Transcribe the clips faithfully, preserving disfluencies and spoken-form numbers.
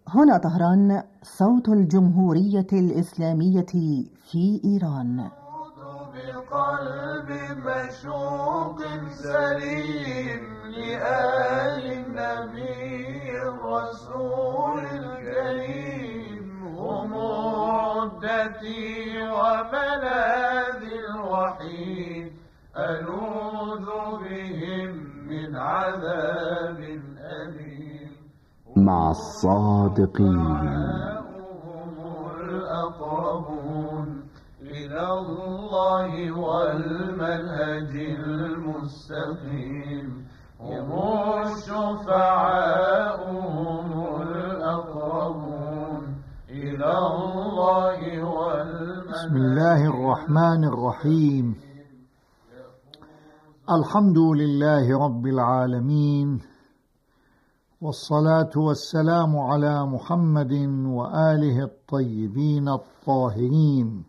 هنا طهران، صوت الجمهورية الإسلامية في إيران. بقلب مشوق سليم لآل النبي الرسول الكريم، هم عدتي وملاذي الوحيد، ألوذ بهم من عذاب أليم. مع الصادقين هم الأقربون إلى الله والمنهج المستقيم، هم الشفعاء هم الأقربون إلى الله والمنهج. بسم الله الرحمن الرحيم. الحمد لله رب العالمين، والصلاة والسلام على محمد وآله الطيبين الطاهرين.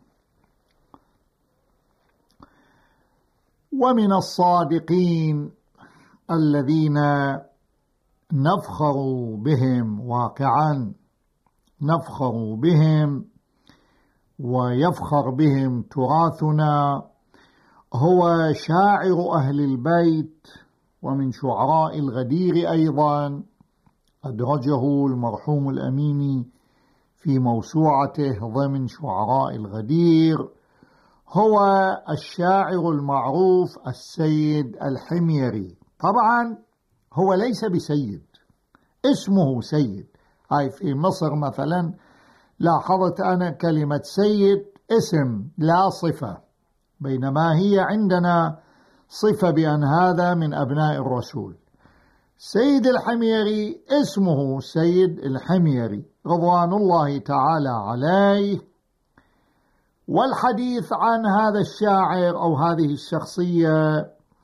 ومن الصادقين الذين نفخر بهم واقعا، نفخر بهم ويفخر بهم تراثنا، هو شاعر أهل البيت ومن شعراء الغدير أيضا، أدرجه المرحوم الأميني في موسوعته ضمن شعراء الغدير، هو الشاعر المعروف السيد الحميري. طبعا هو ليس بسيد، اسمه سيد. هاي في مصر مثلا لاحظت أنا كلمة سيد اسم لا صفة، بينما هي عندنا صفة بأن هذا من أبناء الرسول. سيد الحميري اسمه سيد الحميري رضوان الله تعالى عليه. والحديث عن هذا الشاعر أو هذه الشخصية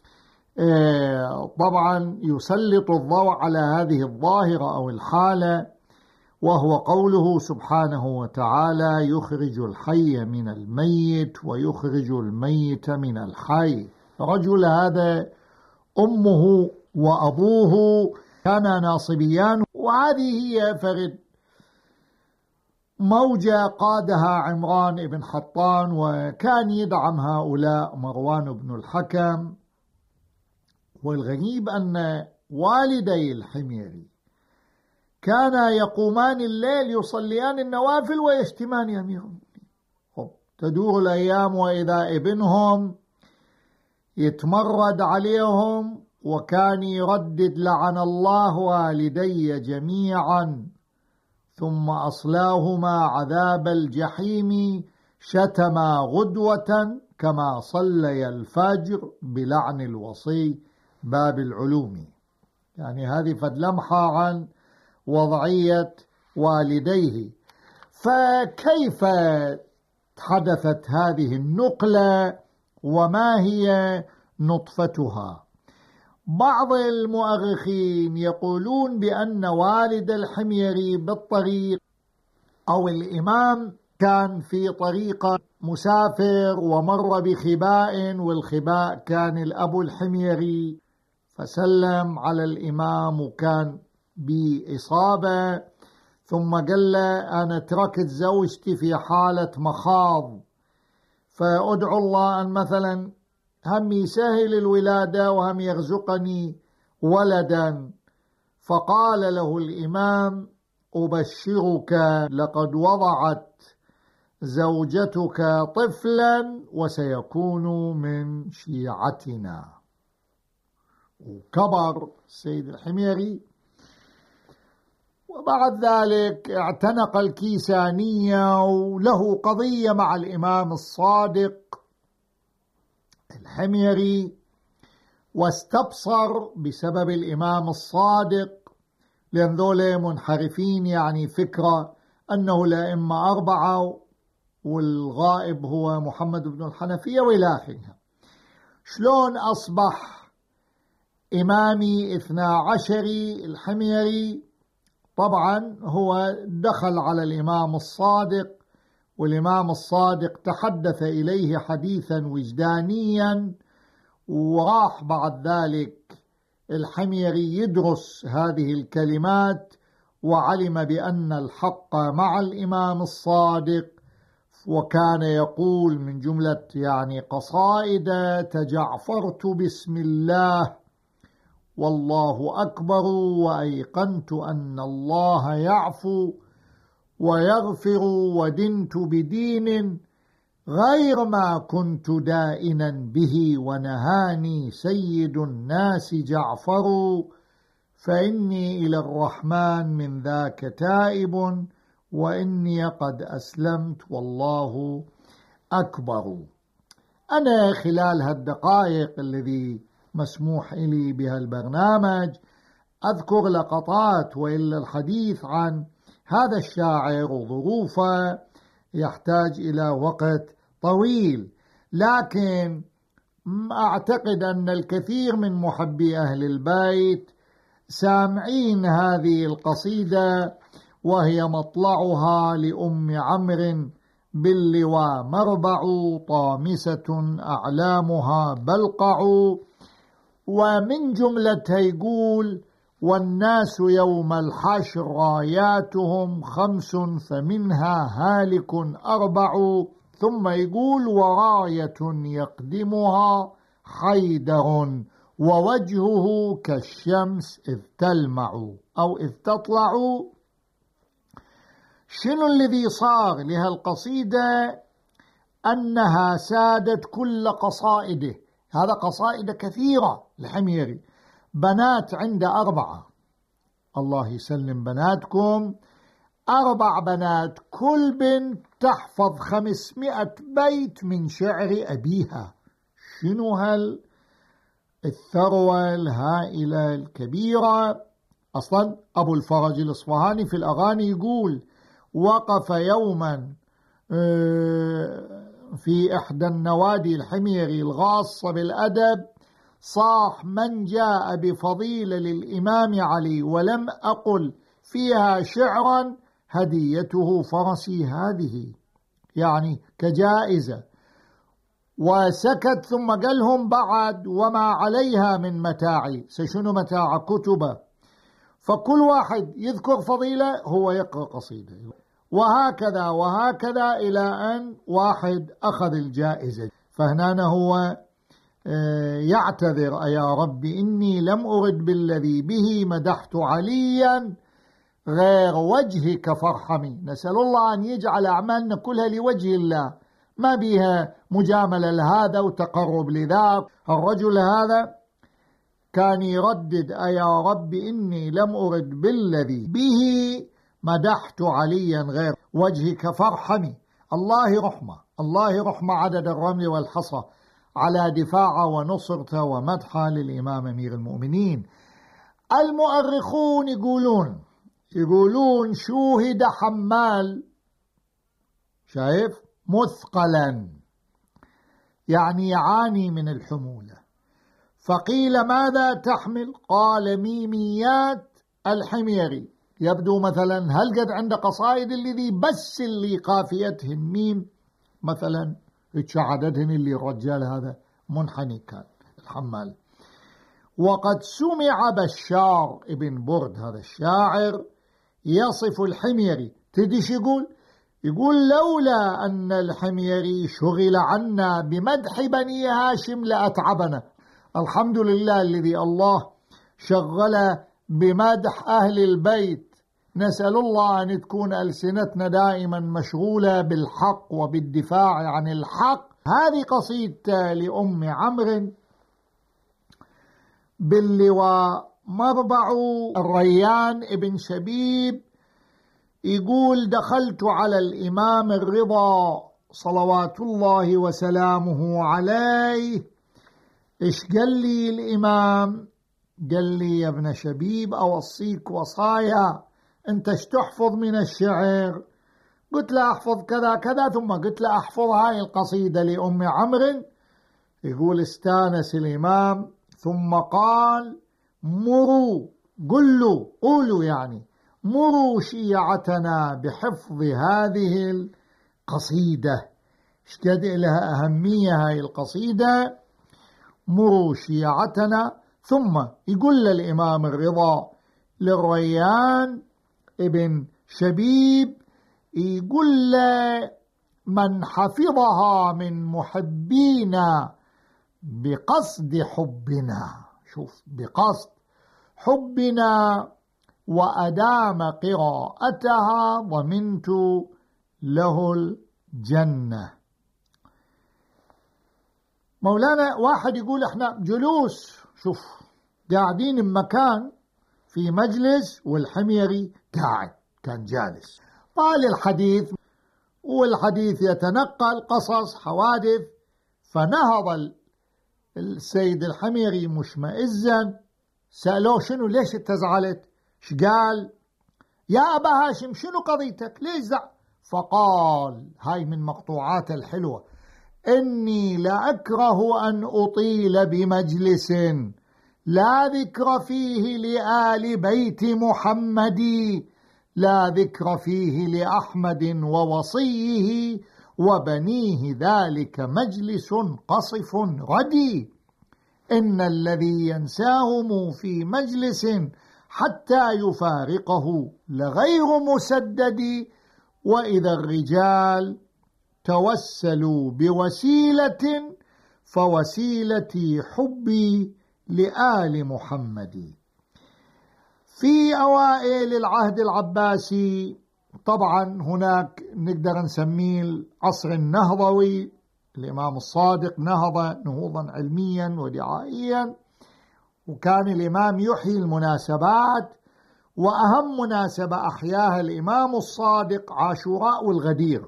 طبعا يسلط الضوء على هذه الظاهرة أو الحالة، وهو قوله سبحانه وتعالى: يخرج الحي من الميت ويخرج الميت من الحي. رجل هذا أمه وأبوه كانا ناصبيان، وهذه هي فرد موجة قادها عمران بن حطان، وكان يدعم هؤلاء مروان بن الحكم. والغريب أن والدي الحميري كانا يقومان الليل يصليان النوافل ويشتمان أمير المؤمنين. تدور الأيام وإذا ابنهم يتمرد عليهم، وكان يردد: لعن الله والدي جميعا، ثم أصلاهما عذاب الجحيم، شتما غدوة كما صلي الفجر بلعن الوصي باب العلوم. يعني هذه فلمحة عن وضعية والديه. فكيف حدثت هذه النقلة وما هي نطفتها؟ بعض المؤرخين يقولون بأن والد الحميري بالطريق أو الإمام كان في طريقة مسافر ومر بخباء، والخباء كان الأب الحميري، فسلم على الإمام وكان بإصابة، ثم قال له: أنا تركت زوجتي في حالة مخاض، فأدعو الله أن مثلا هم يسهل الولادة وهم يرزقني ولدا. فقال له الإمام: أبشرك، لقد وضعت زوجتك طفلا وسيكون من شيعتنا. وكبر السيد الحميري، وبعد ذلك اعتنق الكيسانية، وله قضية مع الإمام الصادق الحميري، واستبصر بسبب الإمام الصادق، لأن ذولا منحرفين، يعني فكرة أنه الأئمة أربعة والغائب هو محمد بن الحنفية وإلى آخره. شلون أصبح إمامي اثنا عشري الحميري؟ طبعا هو دخل على الإمام الصادق، والإمام الصادق تحدث إليه حديثا وجدانيا، وراح بعد ذلك الحميري يدرس هذه الكلمات وعلم بأن الحق مع الإمام الصادق، وكان يقول من جملة يعني قصائد: تجعفرت بسم الله والله أكبر، وأيقنت أن الله يعفو ويغفر، ودنت بدين غير ما كنت دائنا به، ونهاني سيد الناس جعفر، فإني إلى الرحمن من ذاك تائب، وإني قد أسلمت والله أكبر. أنا خلال هالدقائق الذي مسموح لي بها البرنامج أذكر لقطات، وإلا الحديث عن هذا الشاعر وظروفه يحتاج إلى وقت طويل، لكن أعتقد أن الكثير من محبي أهل البيت سامعين هذه القصيدة، وهي مطلعها لأم عمرو باللواء مربع، طامسة أعلامها بلقع، ومن جملتها يقول: والناس يوم الحشر راياتهم خمس فمنها هالك أربع، ثم يقول: وراية يقدمها حيدر ووجهه كالشمس إذ تلمع أو إذ تطلع. شنو الذي صار لهالقصيدة؟ أنها سادت كل قصائده. هذا قصائد كثيرة الحميري، بنات عند أربعة، الله يسلم بناتكم، أربع بنات، كل بنت تحفظ خمسمائة بيت من شعر أبيها. شنو هال الثروة الهائلة الكبيرة؟ أصلا أبو الفرج الإصفهاني في الأغاني يقول: وقف يوما في إحدى النوادي الحميري الغاصة بالأدب، صاح: من جاء بفضيلة للإمام علي ولم أقل فيها شعرا هديته فرسي هذه، يعني كجائزة. وسكت ثم قال لهم بعد: وما عليها من متاعي، سشنو متاع كتبه، فكل واحد يذكر فضيلة هو يقرأ قصيدة، وهكذا وهكذا إلى أن واحد أخذ الجائزة. فهنا هو يعتذر: يا رب إني لم أرد بالذي به مدحت عليا غير وجهك فارحمي. نسأل الله أن يجعل أعمالنا كلها لوجه الله، ما بها مجاملة لهذا وتقرب لذاك. الرجل هذا كان يردد: يا رب إني لم أرد بالذي به مدحت عليا غير وجهك فارحمي. الله رحمة، الله رحمة عدد الرمل والحصى على دفاعه ونصرته ومدحه للإمام أمير المؤمنين. المؤرخون يقولون يقولون شوهد حمال، شايف، مثقلا، يعني يعاني من الحمولة. فقيل: ماذا تحمل؟ قال: ميميات الحميري. يبدو مثلا هل قد عند قصائد الذي بس اللي قافيتهن ميم مثلا، اتشعدتهن اللي الرجال هذا منحني كان الحمال. وقد سمع بشار ابن برد هذا الشاعر يصف الحميري، تدش يقول يقول: لولا أن الحميري شغل عنا بمدح بني هاشم لأتعبنا. الحمد لله الذي الله شغل بمدح أهل البيت. نسأل الله أن تكون ألسنتنا دائما مشغولة بالحق وبالدفاع عن الحق. هذه قصيدة لأم عمرو باللواء مربع. الريان ابن شبيب يقول: دخلت على الإمام الرضا صلوات الله وسلامه عليه. إيش قال لي الإمام؟ قال لي: يا ابن شبيب أوصيك وصايا، أنت ايش تحفظ من الشعر؟ قلت له: أحفظ كذا كذا. ثم قلت له: أحفظ هاي القصيدة لأم عمرو. يقول: استانس الإمام ثم قال: مروا، قلوا، قولوا يعني، مروا شيعتنا بحفظ هذه القصيدة. ايش قد لها أهمية هاي القصيدة؟ مروا شيعتنا. ثم يقول للإمام الرضا للريان: ابن شبيب يقول له: من حفظها من محبينا بقصد حبنا، شوف، بقصد حبنا، وأدام قراءتها ضمنت له الجنة. مولانا واحد يقول احنا جلوس، شوف، قاعدين بمكان في مجلس والحميري قاعد كان جالس، طال الحديث والحديث يتنقل قصص حوادث، فنهض السيد الحميري مشمئزا، سألوه: شنو، ليش انت زعلت؟ ايش قال؟ يا أبا هاشم شنو قضيتك، ليش زعل؟ فقال، هاي من مقطوعات الحلوة: إني لأكره أن أطيل بمجلس لا ذكر فيه لآل بيت محمد، لا ذكر فيه لأحمد ووصيه وبنيه، ذلك مجلس قصف ردي، إن الذي ينساهم في مجلس حتى يفارقه لغير مسدد، وإذا الرجال توسلوا بوسيلة فوسيلتي حبي لآل محمد. في أوائل العهد العباسي طبعا هناك نقدر نسميه العصر النهضوي، الإمام الصادق نهض نهوضا علميا ودعائيا، وكان الإمام يحيي المناسبات، وأهم مناسبة أحياها الإمام الصادق عاشوراء والغدير.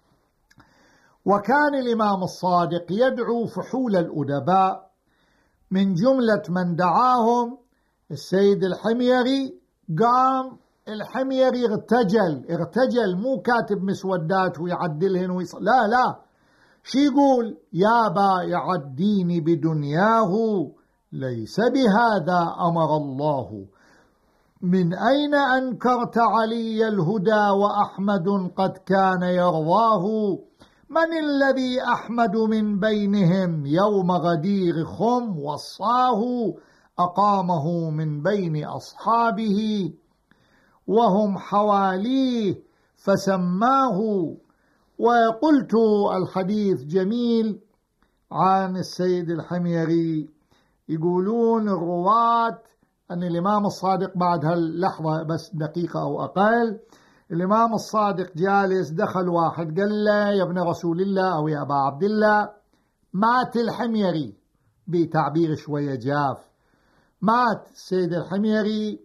وكان الإمام الصادق يدعو فحول الأدباء، من جملة من دعاهم السيد الحميري. قام الحميري ارتجل ارتجل مو كاتب مسودات ويعدلهن ويص... لا لا شي يقول: يا بائع الدين بدنياه ليس بهذا أمر الله، من أين أنكرت علي الهدى وأحمد قد كان يرضاه، من الذي أحمد من بينهم يوم غدير خم وصاه، أقامه من بين أصحابه وهم حواليه فسماه. وقلت الحديث جميل عن السيد الحميري، يقولون الرواة أن الإمام الصادق بعد هاللحظة بس دقيقة أو أقل، الإمام الصادق جالس، دخل واحد قال له: يا ابن رسول الله أو يا أبا عبد الله، مات الحميري، بتعبير شوية جاف، مات السيد الحميري.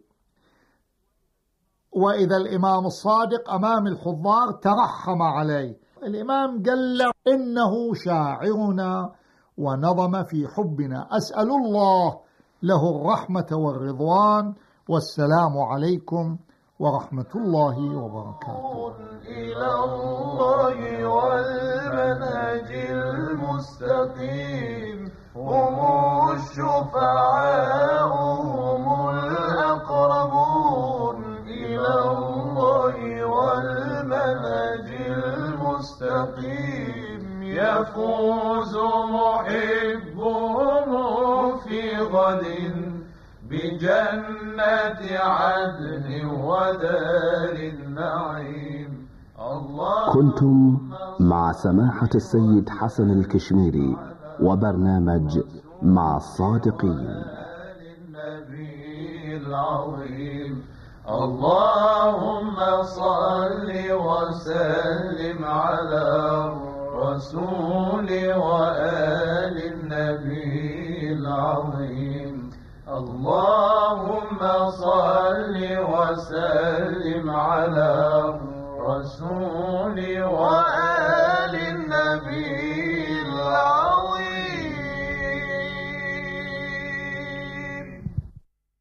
وإذا الإمام الصادق أمام الحضار ترحم عليه، الإمام قال له: إنه شاعرنا ونظم في حبنا، أسأل الله له الرحمة والرضوان، والسلام عليكم ورحمة الله وبركاته. إلى الله والمنهج المستقيم، هم الشفعاء هم الأقربون، إلى الله والمنهج المستقيم، يفوز محبهم في غد بجنة عدن ودار النعيم. كنتم مع سماحة السيد حسن الكشميري وبرنامج مع الصادقين. النبي العظيم، اللهم صل وسلم على الرسول وآل النبي العظيم، اللهم صل وسلم على الرسول وآل